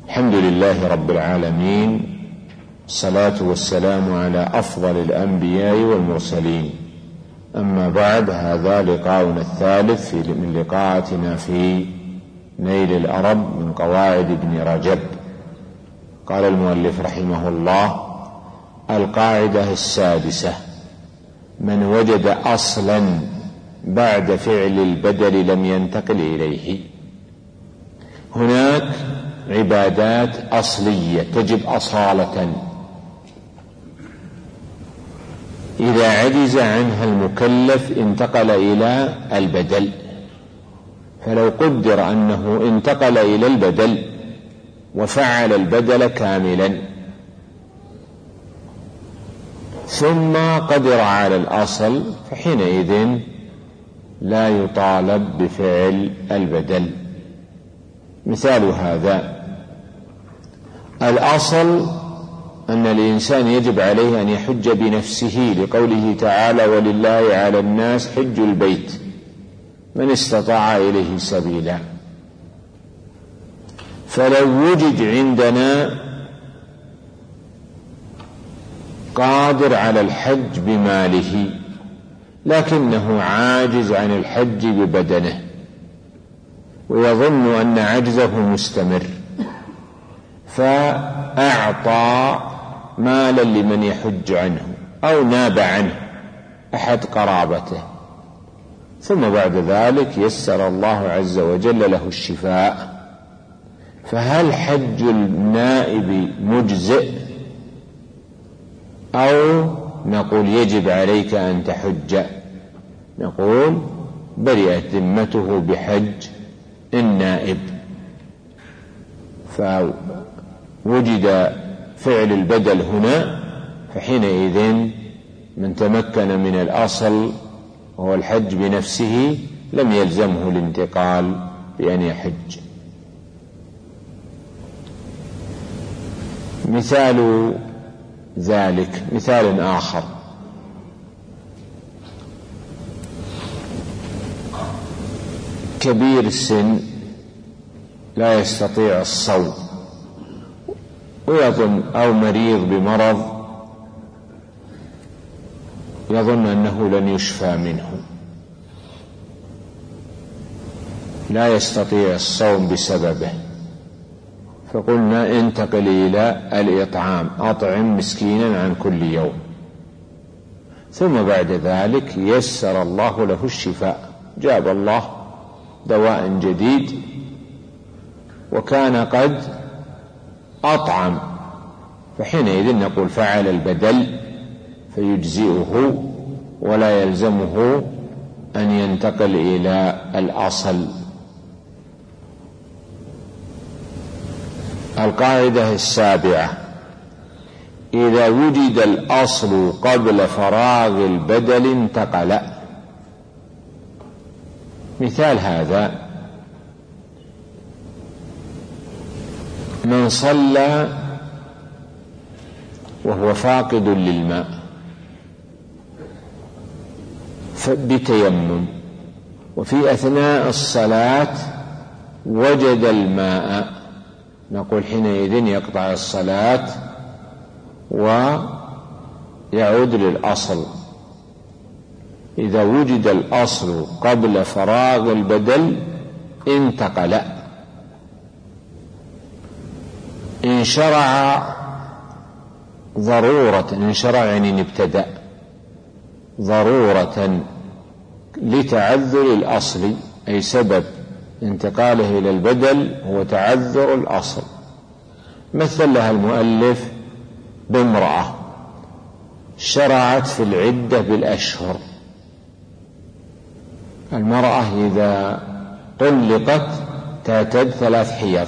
الحمد لله رب العالمين، الصلاة والسلام على أفضل الأنبياء والمرسلين. أما بعد، هذا لقاؤنا الثالث من لقاءاتنا في نيل الأرب من قواعد ابن رجب. قال المؤلف رحمه الله: القاعدة السادسة: من وجد أصلا بعد فعل البدل لم ينتقل إليه. هناك عبادات أصلية تجب أصالة، إذا عجز عنها المكلف انتقل إلى البدل، فلو قدر أنه انتقل إلى البدل وفعل البدل كاملا ثم قدر على الأصل، فحينئذ لا يطالب بفعل البدل. مثال هذا: الأصل أن الإنسان يجب عليه أن يحج بنفسه، لقوله تعالى: ولله على الناس حج البيت من استطاع إليه سبيلا. فلو وجد عندنا قادر على الحج بماله لكنه عاجز عن الحج ببدنه ويظن أن عجزه مستمر، فأعطى مالا لمن يحج عنه أو ناب عنه أحد قرابته، ثم بعد ذلك يسر الله عز وجل له الشفاء، فهل حج النائب مجزئ أو نقول يجب عليك أن تحج؟ نقول برئت ذمته بحج النائب. فوجد فعل البدل هنا، فحينئذ من تمكن من الأصل وهو الحج بنفسه لم يلزمه الانتقال بأن يحج. مثال ذلك مثال آخر: كبير السن لا يستطيع الصوم ويظن، أو مريض بمرض يظن أنه لن يشفى منه، لا يستطيع الصوم بسببه، فقلنا انتقل إلى الإطعام، أطعم مسكينا عن كل يوم، ثم بعد ذلك يسر الله له الشفاء، جاب الله دواء جديد وكان قد أطعم، فحينئذ نقول فعل البدل فيجزئه ولا يلزمه أن ينتقل إلى الأصل. القاعدة السابعة: إذا وجد الأصل قبل فراغ البدل انتقل. مثال هذا: من صلى وهو فاقد للماء بتيمم، وفي أثناء الصلاة وجد الماء، نقول حينئذ يقطع الصلاة ويعود للأصل. إذا وجد الأصل قبل فراغ البدل انتقل. إن شرع ضرورة، إن شرع يعني نبتدأ ضرورة لتعذر الأصل، أي سبب انتقاله إلى البدل هو تعذر الأصل. مثل لها المؤلف بامرأة شرعت في العدة بالأشهر. المرأة إذا طلقت تعتد 3 حيض،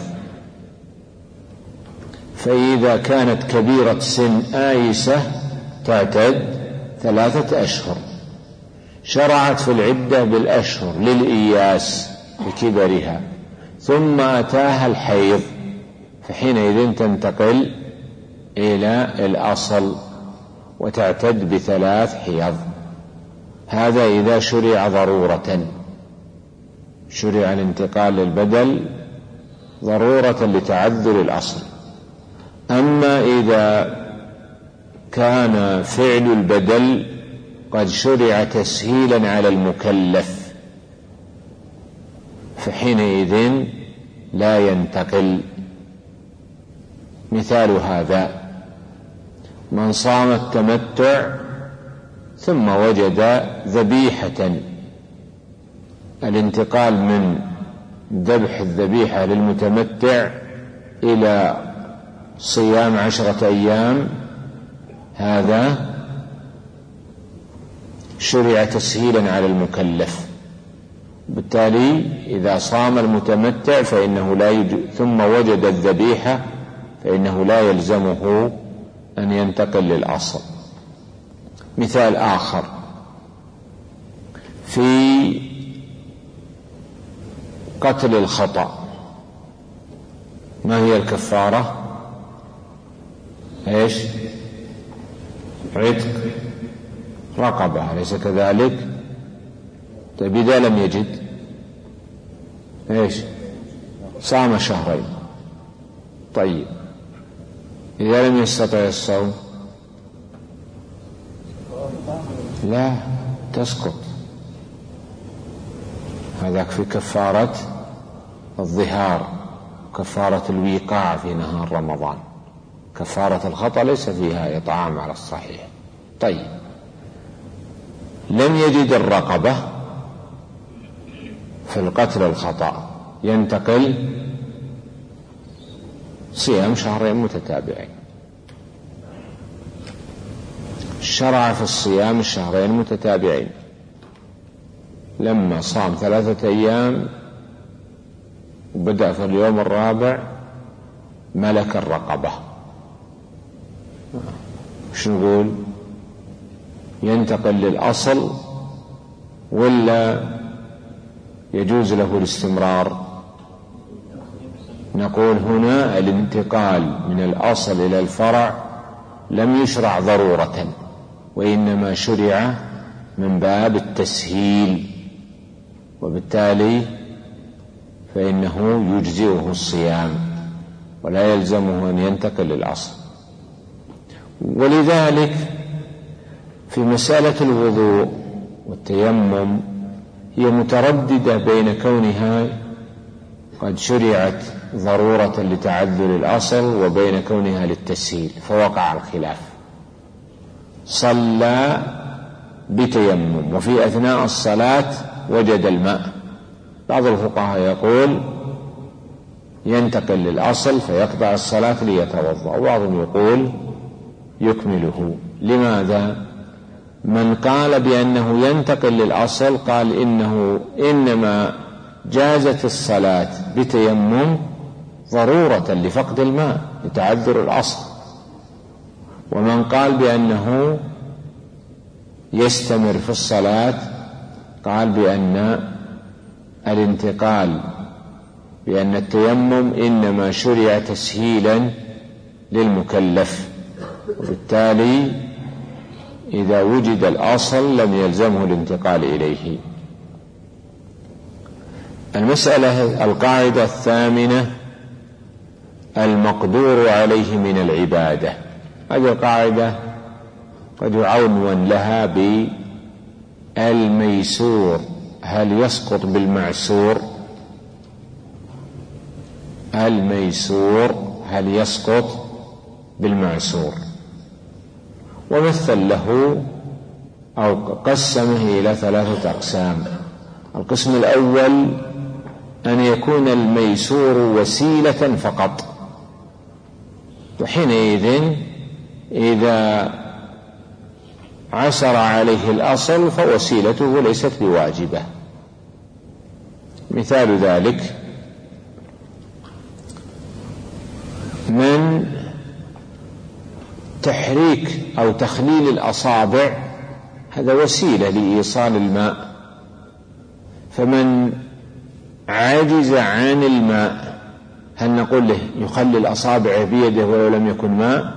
فإذا كانت كبيرة سن آيسة تعتد 3 أشهر. شرعت في العدة بالأشهر للإياس بكبرها، ثم أتاها الحيض، فحينئذ تنتقل إلى الأصل وتعتد ب3 حيض. هذا إذا شرع ضرورة، شرع الانتقال للبدل ضرورة لتعذر الأصل. أما إذا كان فعل البدل قد شرع تسهيلا على المكلف فحينئذ لا ينتقل. مثال هذا: من صام التمتع ثم وجد ذبيحة، الانتقال من ذبح الذبيحة للمتمتع إلى صيام 10 أيام هذا شرع تسهيلا على المكلف، بالتالي إذا صام المتمتع فإنه ثم وجد الذبيحة فإنه لا يلزمه أن ينتقل للأصل. مثال آخر: في قتل الخطأ ما هي الكفارة؟ ايش؟ عتق رقبة، أليس كذلك؟ طيب إذا لم يجد ايش؟ صام شهرين. طيب إذا لم يستطع الصوم لا تسقط، هذاك في كفارة الظهار، كفارة الوقاع في نهار رمضان. كفارة الخطأ ليس فيها إطعام على الصحيح. طيب لم يجد الرقبة في القتل الخطأ، ينتقل صيام 2 شهر متتابعين. شرع في الصيام 2 شهر متتابعين، لما صام 3 أيام وبدأ في اليوم الرابع ملك الرقبة، شو نقول؟ ينتقل للأصل ولا يجوز له الاستمرار؟ نقول هنا الانتقال من الأصل إلى الفرع لم يشرع ضرورة، وإنما شرع من باب التسهيل، وبالتالي فإنه يجزئه الصيام ولا يلزمه أن ينتقل للأصل. ولذلك في مسألة الوضوء والتيمم هي مترددة بين كونها قد شرعت ضرورة لتعذر الأصل وبين كونها للتسهيل، فوقع الخلاف. صلى بتيمم وفي أثناء الصلاة وجد الماء، بعض الفقهاء يقول ينتقل للأصل فيقطع الصلاة ليتوضأ، وبعضهم يقول يكمله. لماذا؟ من قال بأنه ينتقل للأصل قال إنما جازت الصلاة بتيمم ضرورة لفقد الماء لتعذر الأصل، ومن قال بأنه يستمر في الصلاة قال بأن الانتقال بأن التيمم إنما شرع تسهيلا للمكلف، وبالتالي إذا وجد الأصل لم يلزمه الانتقال إليه. القاعدة الثامنة: المقدور عليه من العبادة. هذه القاعدة قد يعنون لها بالميسور، هل يسقط بالمعسور؟ الميسور هل يسقط بالمعسور؟ ومثل له أو قسمه إلى 3 أقسام. القسم الأول أن يكون الميسور وسيلة فقط، وحينئذ إذا عسر عليه الأصل فوسيلته ليست بواجبة. مثال ذلك: من تحريك أو تخليل الأصابع، هذا وسيلة لإيصال الماء، فمن عجز عن الماء هل نقول له يخلل أصابعه بيده ولو لم يكن ماء؟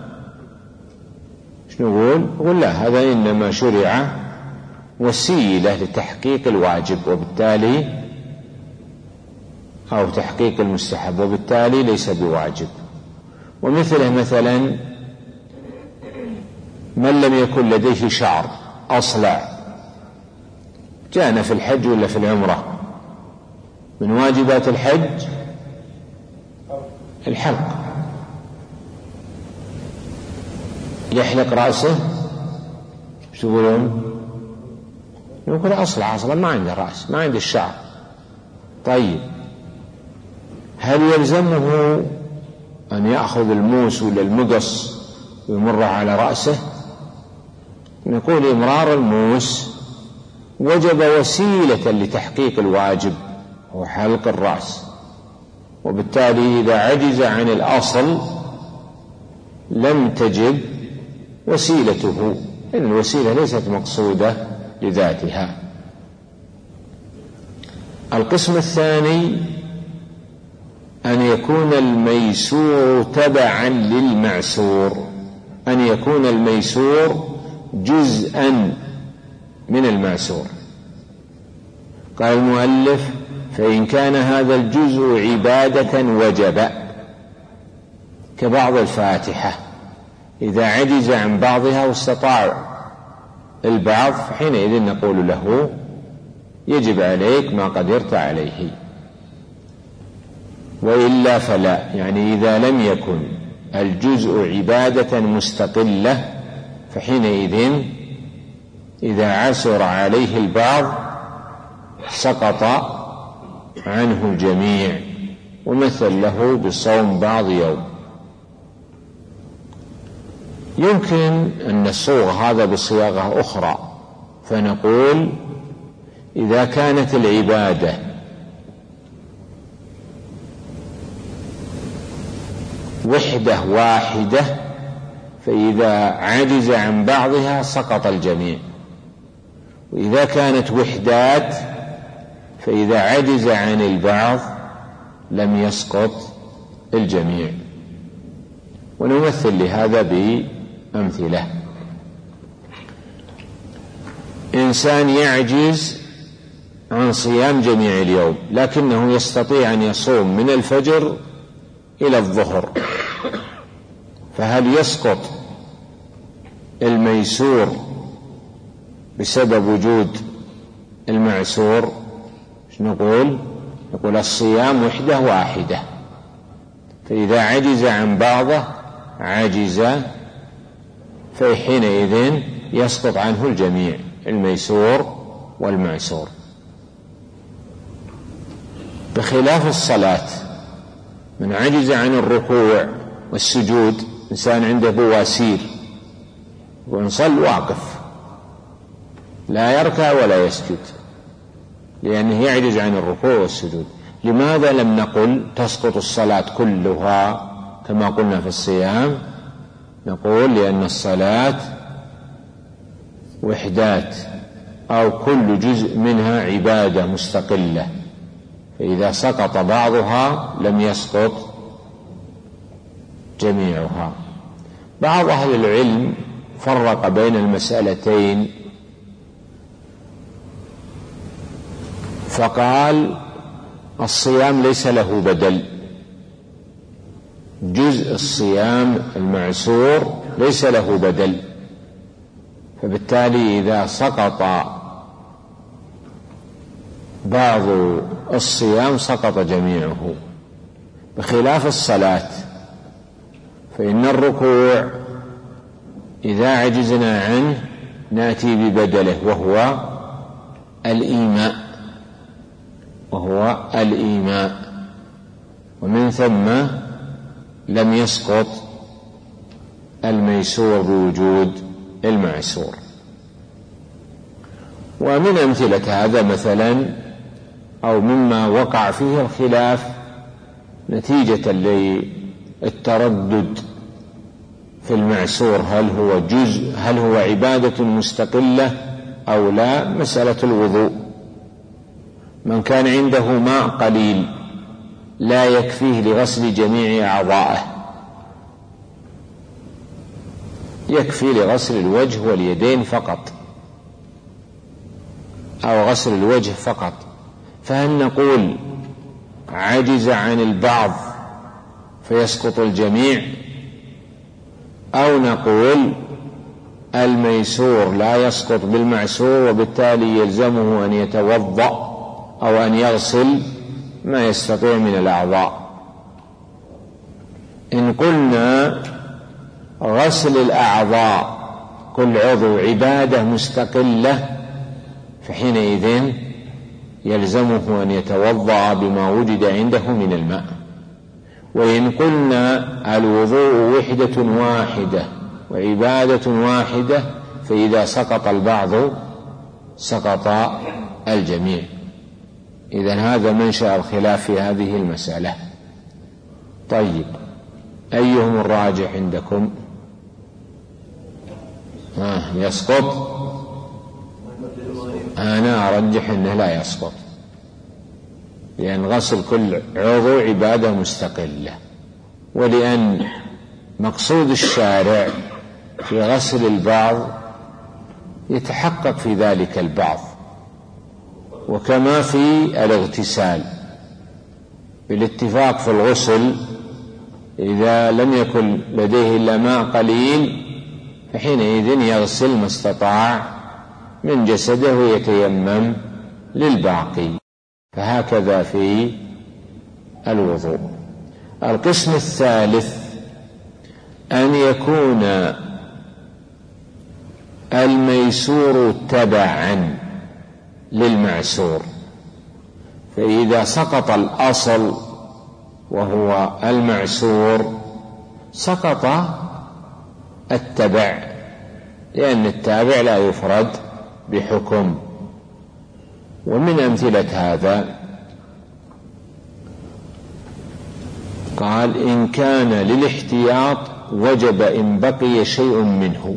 شنو نقول؟ لا، هذا إنما شرع وسيلة لتحقيق الواجب، وبالتالي أو تحقيق المستحب، وبالتالي ليس بواجب. ومثله مثلا من لم يكن لديه شعر أصلع، جاءنا في الحج ولا في العمرة، من واجبات الحج الحلق، يحلق رأسه، شو تقولون؟ يقول أصلع ما عنده رأس، ما عنده الشعر. طيب هل يلزمه أن يأخذ الموس ولا المقص ويمره على رأسه؟ نقول إمرار الموس وجب وسيلة لتحقيق الواجب، هو حلق الرأس، وبالتالي إذا عجز عن الأصل لم تجب وسيلته، إن الوسيلة ليست مقصودة لذاتها. القسم الثاني أن يكون الميسور تبعا للمعسور، أن يكون الميسور جزءا من المعسور. قال المؤلف: فإن كان هذا الجزء عبادة وجب، كبعض الفاتحة، إذا عجز عن بعضها واستطاع البعض حينئذ نقول له يجب عليك ما قدرت عليه، وإلا فلا، يعني إذا لم يكن الجزء عبادة مستقلة فحينئذ إذا عسر عليه البعض سقط عنه الجميع، ومثل له بصوم بعض يوم. يمكن أن نصوغ هذا بصياغة أخرى، فنقول: إذا كانت العبادة وحدة واحدة فإذا عجز عن بعضها سقط الجميع، وإذا كانت وحدات فإذا عجز عن البعض لم يسقط الجميع. ونمثل لهذا بأمثلة. إنسان يعجز عن صيام جميع اليوم، لكنه يستطيع أن يصوم من الفجر إلى الظهر، فهل يسقط الميسور بسبب وجود المعسور؟ نقول الصيام وحدة واحدة، فإذا عجز عن بعضه عجز، فحينئذ يسقط عنه الجميع، الميسور والمعسور. بخلاف الصلاة، من عجز عن الركوع والسجود، إنسان عنده بواسير ونصل واقف لا يركع ولا يسجد لأنه يعجز عن الركوع والسجود، لماذا لم نقل تسقط الصلاة كلها كما قلنا في الصيام؟ نقول لأن الصلاة وحدات أو كل جزء منها عبادة مستقلة، فإذا سقط بعضها لم يسقط جميعها. بعض أهل العلم فرق بين المسألتين فقال: الصيام ليس له بدل، جزء الصيام المعسور ليس له بدل، فبالتالي إذا سقط بعض الصيام سقط جميعه. بخلاف الصلاة، فإن الركوع إذا عجزنا عنه نأتي ببدله وهو الإيماء، ومن ثم لم يسقط الميسور بوجود المعسور. ومن أمثلة هذا مثلا، أو مما وقع فيه الخلاف نتيجة للتردد في المعسور، هل هو عبادة مستقلة أو لا، مسألة الوضوء. من كان عنده ماء قليل لا يكفيه لغسل جميع أعضائه، يكفي لغسل الوجه واليدين فقط، أو غسل الوجه فقط، فهل نقول عجز عن البعض فيسقط الجميع، أو نقول الميسور لا يسقط بالمعسور وبالتالي يلزمه أن يتوضأ أو أن يغسل ما يستطيع من الأعضاء. إن قلنا غسل الأعضاء كل عضو عبادة مستقلة فحينئذ يلزمه أن يتوضأ بما وجد عنده من الماء. وإن قلنا الوضوء وحدة واحدة وعبادة واحدة فإذا سقط البعض سقط الجميع. إذن هذا منشأ الخلاف في هذه المسألة. طيب، أيهم الراجح عندكم؟ يسقط؟ أنا أرجح أنه لا يسقط، لأن غسل كل عضو عبادة مستقلة، ولأن مقصود الشارع في غسل البعض يتحقق في ذلك البعض، وكما في الاغتسال بالاتفاق في الغسل إذا لم يكن لديه إلا ماء قليل فحينئذ يغسل ما استطاع من جسده ويتيمم للباقي، فهكذا في الوضوء. القسم الثالث أن يكون الميسور تبعا للمعسور، فإذا سقط الأصل وهو المعسور سقط التبع، لأن التابع لا يفرد بحكم. ومن أمثلة هذا قال إن كان للاحتياط وجب إن بقي شيء منه،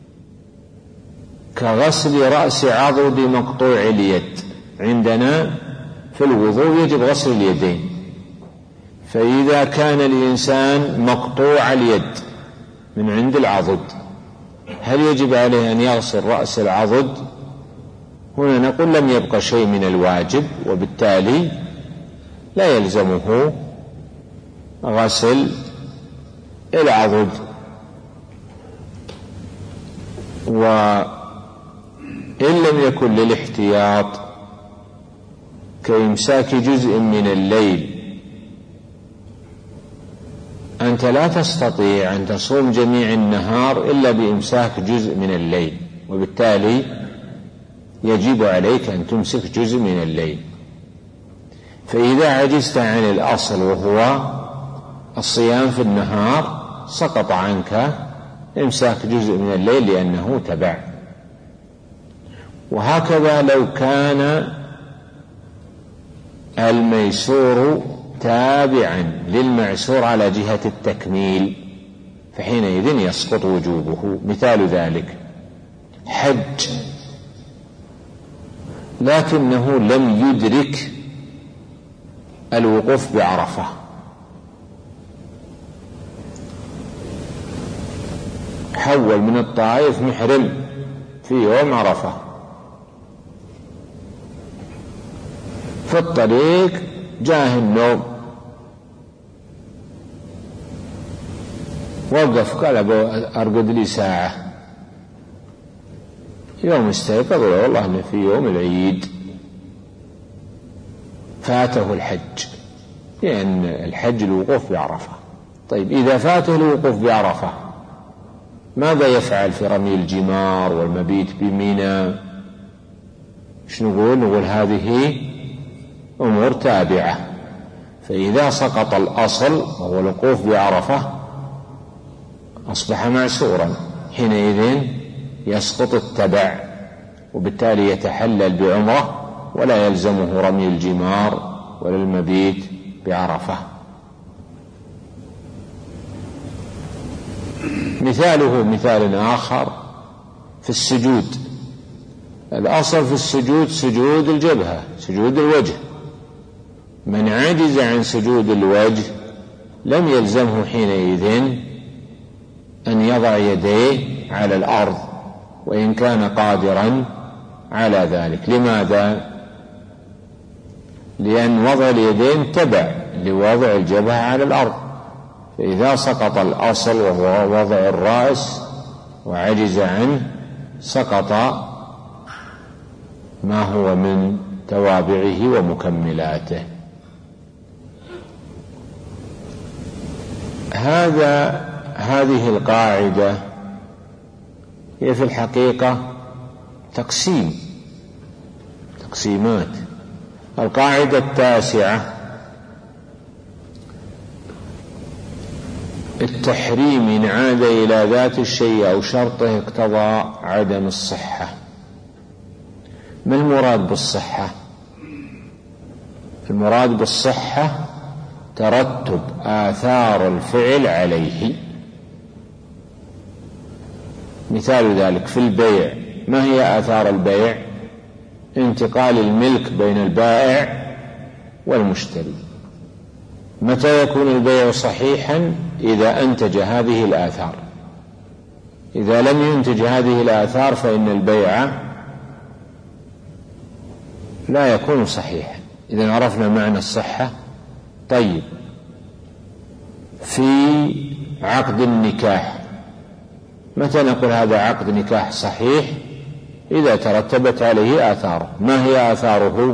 كغسل رأس عضد مقطوع اليد. عندنا في الوضوء يجب غسل اليدين، فإذا كان الإنسان مقطوع اليد من عند العضد هل يجب عليه أن يغسل رأس العضد؟ هنا نقول لم يبقى شيء من الواجب، وبالتالي لا يلزمه غسل العضد. وإن لم يكن للاحتياط كإمساك جزء من الليل، أنت لا تستطيع أن تصوم جميع النهار إلا بإمساك جزء من الليل، وبالتالي يجب عليك أن تمسك جزء من الليل. فإذا عجزت عن الأصل وهو الصيام في النهار سقط عنك إمساك جزء من الليل لأنه تبع. وهكذا لو كان الميسور تابعا للمعسور على جهة التكميل فحينئذ يسقط وجوبه. مثال ذلك حج لكنه لم يدرك الوقوف بعرفة، حول من الطائف محرم في يوم عرفة، في الطريق جاه النوم وقف قال أرقد لي ساعة، يوم استيقظ والله أنه في يوم العيد فاته الحج، لأن الحج الوقوف بعرفة. طيب إذا فاته الوقوف بعرفة ماذا يفعل في رمي الجمار والمبيت بمنى؟ ايش نقول هذه أمور تابعة. فإذا سقط الأصل وهو الوقوف بعرفة أصبح معسورا، حينئذ يسقط التبع، وبالتالي يتحلل بعمرة ولا يلزمه رمي الجمار ولا المبيت بعرفة. مثاله مثال آخر في السجود. الأصل في السجود سجود الجبهة، سجود الوجه. من عجز عن سجود الوجه لم يلزمه حينئذ أن يضع يديه على الأرض وإن كان قادرا على ذلك. لماذا؟ لأن وضع اليدين تبع لوضع الجبهة على الأرض، فإذا سقط الأصل وهو وضع الرأس وعجز عنه سقط ما هو من توابعه ومكملاته. هذه القاعدة هي في الحقيقة تقسيمات. القاعدة التاسعة: التحريم إن عاد إلى ذات الشيء أو شرطه اقتضى عدم الصحة. ما المراد بالصحة؟ المراد بالصحة ترتب آثار الفعل عليه. مثال ذلك في البيع، ما هي آثار البيع؟ انتقال الملك بين البائع والمشتري. متى يكون البيع صحيحا؟ إذا أنتج هذه الآثار. إذا لم ينتج هذه الآثار فإن البيع لا يكون صحيحا. إذا عرفنا معنى الصحة. طيب، في عقد النكاح متى نقول هذا عقد نكاح صحيح؟ إذا ترتبت عليه آثاره. ما هي آثاره؟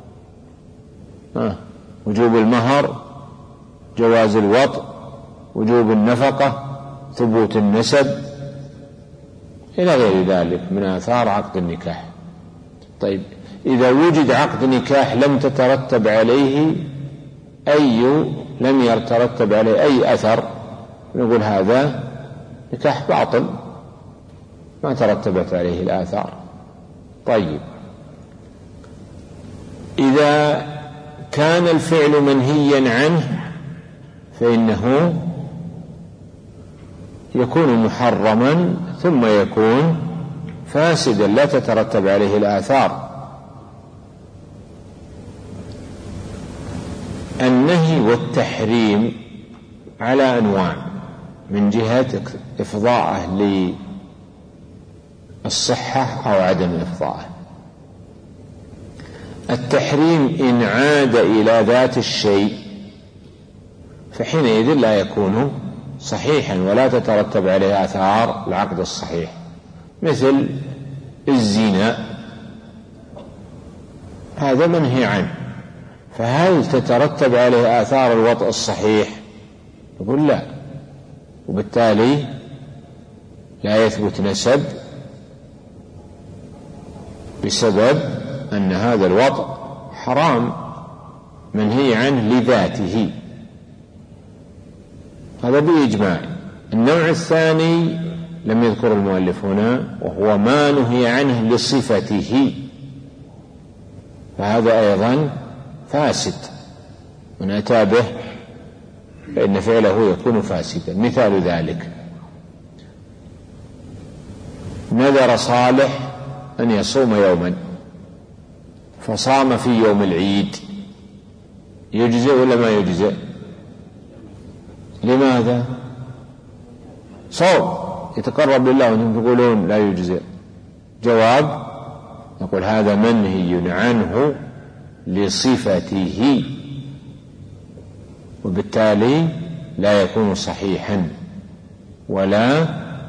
وجوب المهر، جواز الوطء، وجوب النفقة، ثبوت النسب، إلى غير ذلك من آثار عقد النكاح. طيب، إذا وجد عقد نكاح لم يترتب عليه أي أثر، نقول هذا نكاح باطل ما ترتبت عليه الآثار. طيب، إذا كان الفعل منهيا عنه فإنه يكون محرما ثم يكون فاسدا لا تترتب عليه الآثار. النهي والتحريم على أنواع: من جهة إفضاءه للصحة أو عدم إفضاءه. التحريم إن عاد إلى ذات الشيء فحينئذ لا يكون صحيحا ولا تترتب عليه آثار العقد الصحيح، مثل الزنا، هذا منهي عنه، فهل تترتب عليه آثار الوطء الصحيح؟ يقول لا، وبالتالي لا يثبت نسب بسبب أن هذا الوطء حرام منهي عنه لذاته. هذا بإجماع. النوع الثاني لم يذكر المؤلف هنا، وهو ما نهي عنه لصفته، فهذا أيضا فاسد، من أتى به فإن فعله يكون فاسدا. مثال ذلك: نذر صالح أن يصوم يوما فصام في يوم العيد، يجزئ ولا ما يجزئ؟ لماذا؟ صوم يتقرب لله وانتم تقولون لا يجزئ. جواب: نقول هذا منهي عنه لصفته، وبالتالي لا يكون صحيحا ولا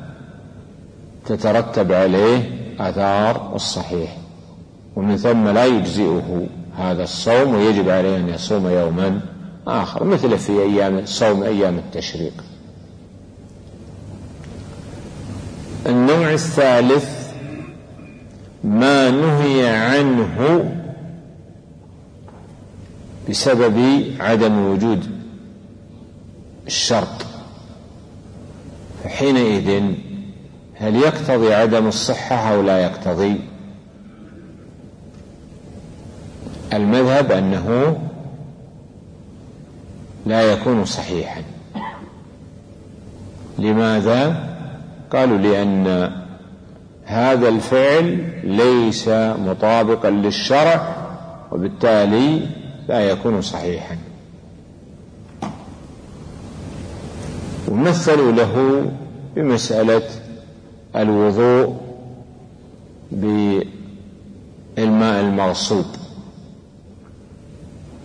تترتب عليه آثار الصحيح، ومن ثم لا يجزئه هذا الصوم ويجب عليه أن يصوم يوما آخر، مثل في صوم أيام التشريق. النوع الثالث ما نهي عنه بسبب عدم وجود الشرط، فحينئذ هل يقتضي عدم الصحة أو لا يقتضي؟ المذهب أنه لا يكون صحيحا. لماذا؟ قالوا لأن هذا الفعل ليس مطابقا للشرع وبالتالي لا يكون صحيحا. ومثلوا له بمسألة الوضوء بالماء المغصوب،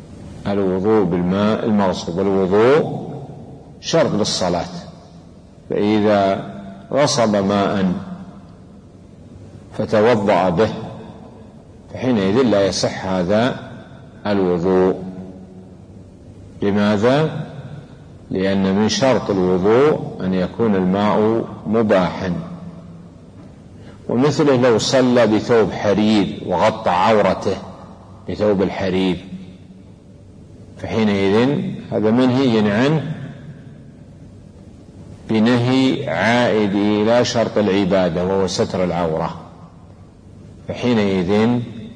الوضوء بالماء المغصوب. الوضوء شرط للصلاة، فإذا غصب ماء فتوضأ به فحينئذ لا يصح هذا الوضوء. لماذا؟ لأن من شرط الوضوء أن يكون الماء مباحا. ومثله لو صلى بثوب حرير وغطى عورته بثوب الحرير فحينئذ هذا منهي عنه بنهي عائد إلى شرط العبادة وهو ستر العورة، فحينئذ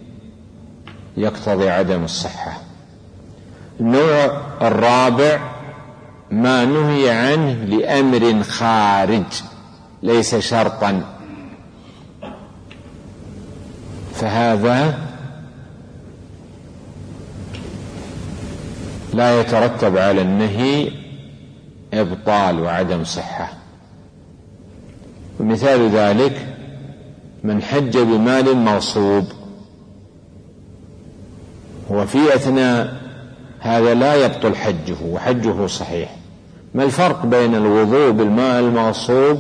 يقتضي عدم الصحة. النوع الرابع ما نهي عنه لأمر خارج ليس شرطا، فهذا لا يترتب على النهي إبطال وعدم صحة. ومثال ذلك من حج بمال مغصوب وفي أثناء هذا لا يبطل حجه وحجه صحيح. ما الفرق بين الوضوء بالماء المغصوب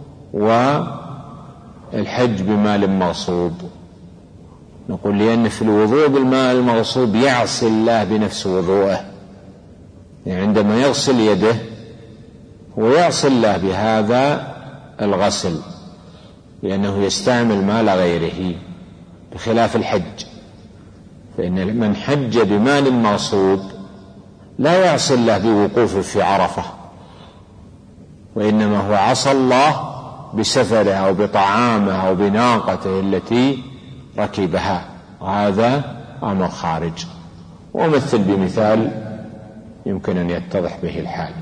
والحج بمال مغصوب؟ نقول لأن في الوضوء بالماء المغصوب يعصي الله بنفس وضوءه، يعني عندما يغسل يده هو يعصي الله بهذا الغسل لأنه يستعمل مال غيره، بخلاف الحج، فإن من حج بمال مغصوب لا يعصي الله بوقوفه في عرفة، وإنما هو عصى الله بسفره أو بطعامه أو بناقته التي ركبها، وهذا أمر خارج. ومثل بمثال يمكن أن يتضح به الحال.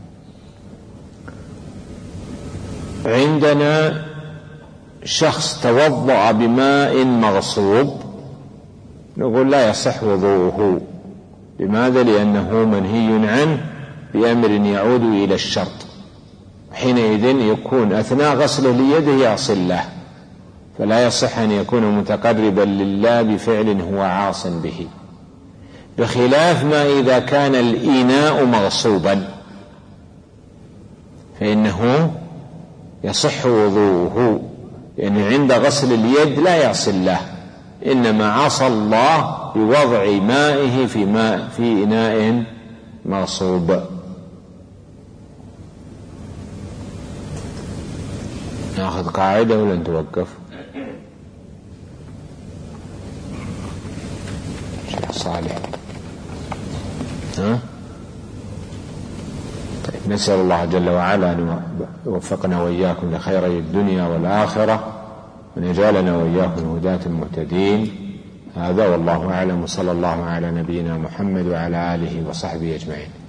عندنا شخص توضأ بماء مغصوب نقول لا يصح وضوءه. لماذا؟ لأنه منهي عنه بأمر يعود إلى الشرط، حينئذ يكون أثناء غسله ليده يعصي الله، فلا يصح أن يكون متقربا لله بفعل هو عاص به، بخلاف ما إذا كان الإناء مغصوبا فإنه يصح وضوءه، لأن عند غسل اليد لا يعصي الله، إنما عصى الله بوضع مائه في إناء مغصوب. نأخذ قاعدة ولا نتوقف؟ شيخ صالح طيب، نسأل الله جل وعلا أن يوفقنا وإياكم لخيري الدنيا والآخرة، وأن يجعلنا وإياكم هداة المهتدين. هذا والله أعلم، صلى الله على نبينا محمد وعلى آله وصحبه أجمعين.